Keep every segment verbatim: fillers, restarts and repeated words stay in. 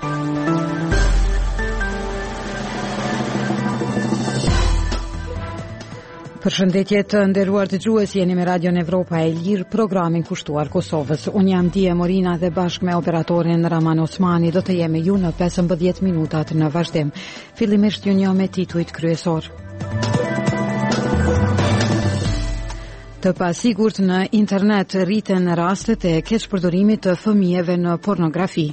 Përshëndetje të nderuar dëgjues, jeni me Radion Evropa e Lirë, programin kushtuar Kosovës. Unë jam Dije Morina dhe bashkë me operatorin Raman Osmani do të jemi ju në pesëmbëdhjetë minutat në vazhdim. Fillimisht ju njoh me titujt kryesor. Të pasigurt në internet rriten rastet e keqpërdorimit të fëmijëve në pornografi.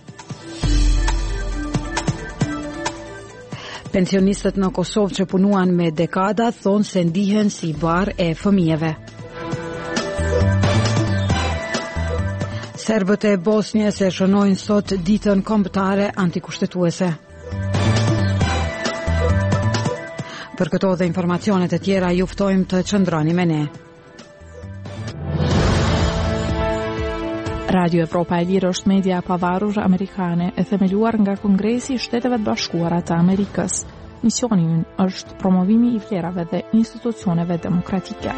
Pensionistët në Kosovë që punuan me dekada thonë se ndihen si barë e fëmijëve. Serbët e Bosnjës e shënojnë sot ditën kombëtare antikushtetuese. Për këto dhe informacionet e tjera ju ftojmë të qëndroni me ne. Radio Evropa e Lirë është media e pavarur amerikane e themeluar nga Kongresi i Shteteve të Bashkuara të Amerikës. Misioni i ynë është promovimi i vlerave dhe institucioneve demokratike.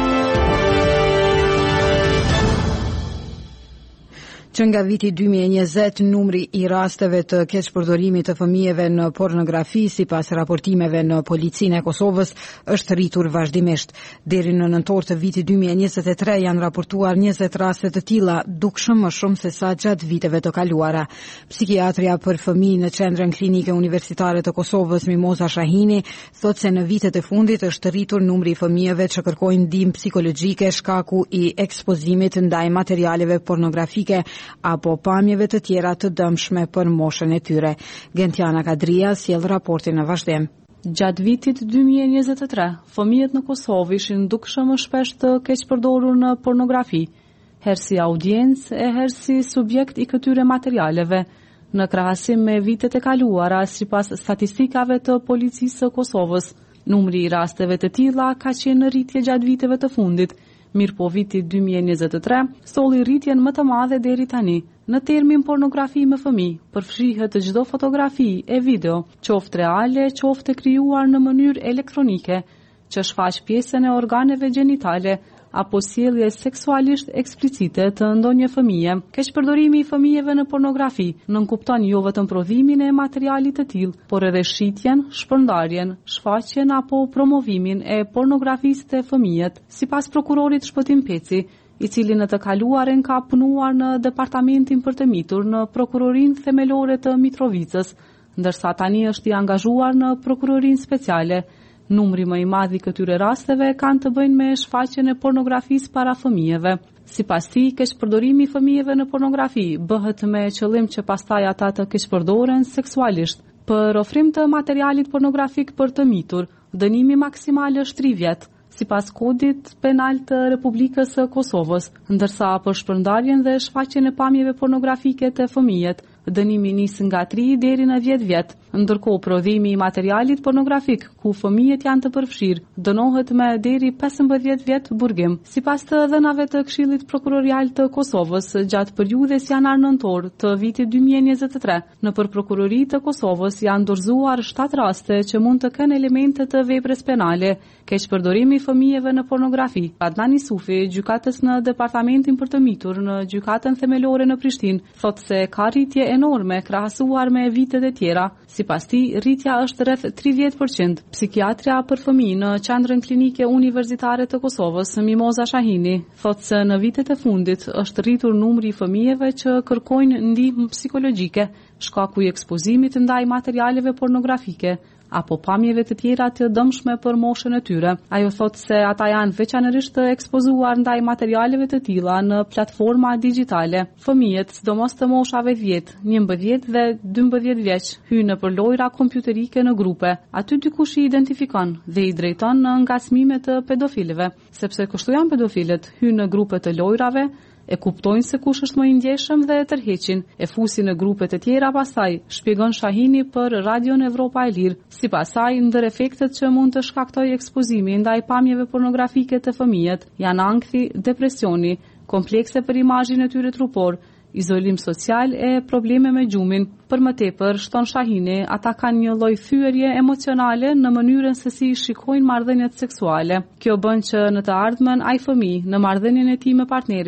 Që nga viti dy mijë e njëzet, numri i rasteve të keqpërdorimit të fëmijëve në pornografi, sipas raportimeve në Policinë e Kosovës, është rritur vazhdimisht. Deri në nëntor të vitit dy mijë e njëzet e tre janë raportuar njëzet raste të tilla, dukshëm më shumë se sa gjatë viteve të kaluara. Psikiatria për fëmijë në Qendrën Klinike Universitare të Kosovës, Mimoza Shahini, thotë se në vitet e fundit është rritur numri i fëmijëve që kërkojnë ndihmë psikologjike shkaku i ekspozimit ndaj materialeve pornografike apo pamjeve të tjera të dëmshme për moshën e tyre. Gentiana Kadria sjell raportin në vazhdim. Gjatë vitit dy mijë e njëzet e tre, fëmijët në Kosovë ishin dukshëm më shpesh të keqpërdorur në pornografi, herë si audiencë e herë si subjekt i këtyre materialeve, në krahasim me vitet e kaluara sipas statistikave të Policisë së Kosovës. Numri i rasteve të tilla ka qenë në rritje gjatë viteve të fundit. Mirë po viti dy mijë e njëzet e tre, solli rritjen më të madhe deri tani. Në termin pornografi me fëmijë, përfshihet çdo fotografi e video, qoftë reale, qoftë krijuar në mënyrë elektronike, që shfaq pjesën e organeve gjenitale apo sjellje seksualisht eksplicite të ndonjë fëmije. Keqpërdorimi i fëmijëve në pornografi nënkupton jo vetëm prodhimin e materialit të tillë, por edhe shitjen, shpërndarjen, shfaqjen apo promovimin e pornografisë te fëmijët, sipas prokurorit Shpëtim Peci, i cili në të kaluaren ka punuar në departamentin për të mitur në prokurorinë themelore të Mitrovicës, ndërsa tani është i angazhuar në prokurorinë speciale. Numri më i madh i këtyre rasteve kanë të bëjnë me shfaqjen e pornografisë para fëmijëve. Sipas tij, keqpërdorimi i fëmijëve në pornografi bëhet me qëllim që pastaj ata të keqpërdoren seksualisht. Për ofrim të materialit pornografik për të mitur, dënimi maksimal është tri vjet, sipas kodit penal të Republikës së Kosovës, ndërsa për shpërndarjen dhe shfaqjen e pamjeve pornografike të fëmijët, dënimi nis nga tri deri në dhjetë vjet. Ndërkohë prodhimi i materialit pornografik ku fëmijët janë të përfshirë dënohet me deri pesëmbëdhjetë vjet burgim. Sipas të dhënave të Këshillit Prokurorial të Kosovës, gjatë periudhës janar-nëntor të vitit dy mijë e njëzet e tre, nëpër prokuroritë të Kosovës janë dorëzuar shtatë raste që mund të kenë elemente të veprës penale, keqpërdorimi i fëmijëve në pornografi. Adnan Isufi, gjykatës në departamentin për të mitur në gjykatën themelore në Prishtinë, thotë se ka rritje enorme krahasuar me vitet e tjera. Sipas tij, rritja është rreth tridhjetë përqind. Psikiatria për fëmijë në Qendrën Klinike Universitare të Kosovës, Mimoza Shahini, thotë se në vitet e fundit është rritur numri i fëmijëve që kërkojnë ndihmë psikologjike, shkaku i ekspozimit ndaj materialeve pornografike apo pamjeve të tjera të dëmshme për moshën e tyre. Ajo thotë se ata janë veçanërisht të ekspozuar ndaj materialeve të tilla në platforma digjitale. Fëmijët, sidomos të moshave dhjetë, njëmbëdhjetë dhe dymbëdhjetë vjeç, hyjnë nëpër lojra kompjuterike në grupe. Aty dikush i identifikon dhe i drejton në ngacmime të pedofilëve, sepse kështu janë pedofilët, hyjnë në grupe të lojrave, e kuptojnë se kush është më i ndjeshëm dhe e tërheqin, e fusin në grupet e tjera pastaj, shpjegon Shahini për Radion Evropa e Lirë. Sipas saj, ndër efektet që mund të shkaktojë ekspozimi ndaj pamjeve pornografike të fëmijët janë ankthi, depresioni, komplekse për imazhin e tyre trupor, izolim social e probleme me gjumin. Për më tepër, shton Shahini, ata kanë një lloj thyerje emocionale në mënyrën se si shikojnë marrëdhëniet seksuale. Kjo bën që në të ardhmen ai fëmijë në marrëdhënien e tij me partnerin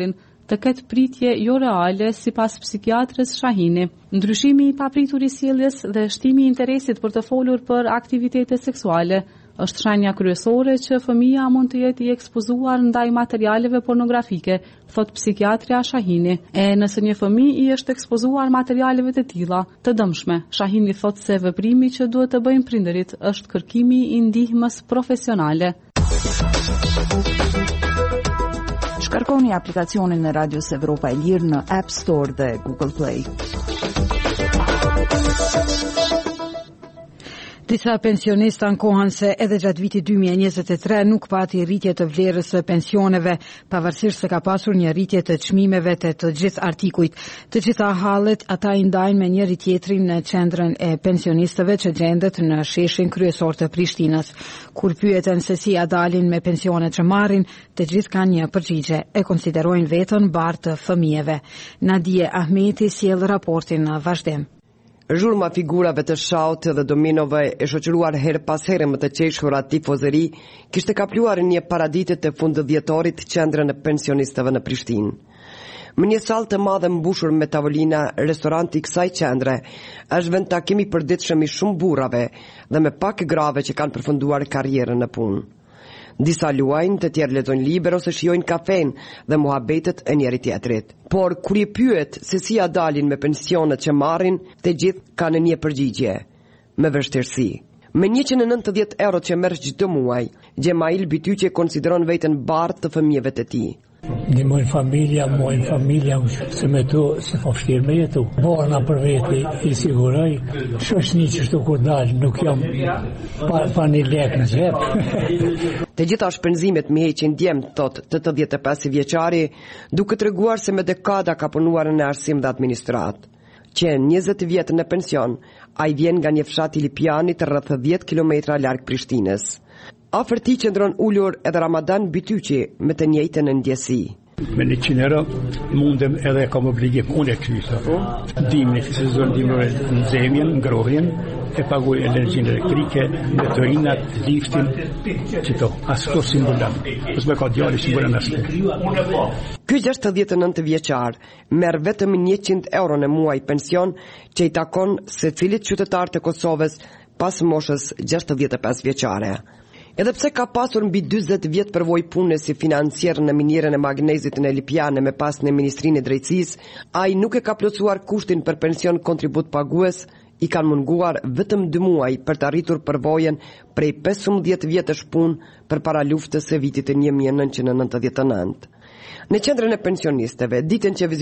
të ketë pritje jo reale sipas psikiatrës Shahini. Ndryshimi i papritur i sjelljes dhe shtimi i interesit për të folur për aktivitete seksuale është shenja kryesore që fëmia mund të jetë i ekspozuar ndaj materialeve pornografike, thot psikiatria Shahini. E nëse një fëmijë i është ekspozuar materialeve të tilla, të dëmshme, Shahini thot se veprimi që duhet të bëjnë prindërit është kërkimi i ndihmës profesionale. Shkarkoni aplikacionin e Radios Evropa e Lirë në App Store dhe Google Play. Disa pensionista ankohen se edhe gjatë vitit dy mijë e njëzet e tre nuk pati rritje të vlerës së pensioneve, pavarësisht se ka pasur një rritje të çmimeve të të gjithë artikujt. Të gjitha hallet ata i ndajnë me njëri tjetrin në qendrën e pensionistëve që gjendet në sheshin kryesor të Prishtinës. Kur pyeten se si ja dalin me pensionet që marrin, të gjithë kanë një përgjigje: e konsiderojnë veten barë të fëmijëve. Nadije Ahmeti sjell raportin në vazhdim. Zhurma figurave të shaut dhe dominove e shoqëruar her pas here më të qeshura tifozëri kishte kapluar një paraditet të fundëdhjetorit qendrën e pensionistëve në Prishtinë. Më një sallë të madhe mbushur me tavolina, restoranti i kësaj qendre është vend takimi i përditshëm i shumë burrave dhe me pak grave që kanë përfunduar karrierën në punë. Disa luajnë, të tjerë lexojnë libra ose shijojnë kafen dhe muhabetet e njëri tjetrit. Por kur i pyet se si ja dalin me pensionet që marrin, të gjithë kanë një përgjigje: me vështirësi. Me njëqind e nëntëdhjetë euro që merr çdo muaj, Gjemail Bityqi konsideron veten barë të fëmijëve të tij. Ndihmojnë familja, mojnë familja, se me to se po vështirë me jetu. Borna për veti i siguroj, shoqni që shtu kur dalë, nuk jam pa, pa një lek në xhep. Të gjitha shpenzimet mi heqin djem, thot tetëdhjetë e pesë vjeçari, duke treguar se me dekada ka punuar në arsim dhe administrat. Që njëzet vjetë në pension, ai vjen nga një fshat i Lipianit rreth dhjetë kilometra larg Prishtinës. Afër tij qëndron ulur edhe Ramadan Bityqi me të njëjtën ndjesi. Me njëqind euro mundem edhe kam obligim unë e kysa. Dimni, sezon dimrore në zemjen, ngrohjen, e paguaj energjinë elektrike, motorinat, liftin, qëto, asko simbolan. Ës me ka djali simbolan asë. Ky gjashtëdhjetë e nëntë vjeçar merr vetëm njëqind euro në muaj pension që i takon secilit qytetar të Kosovës pas moshës gjashtëdhjetë e pesë vjeçare. Edhe pse ka pasur mbi dyzet vjet përvojë pune si financier në minierën e magnezit në Lipiane me pas në Ministrinë e Drejtësisë, ai nuk e ka plotësuar kushtin për pension kontribut pagues, i kanë munguar vetëm dy muaj për të arritur përvojën prej pesëmbëdhjetë vjetësh punë përpara luftës së vitit të një mijë e nëntëqind e nëntëdhjetë e nëntë. Në qendrën e pensionistëve, ditën që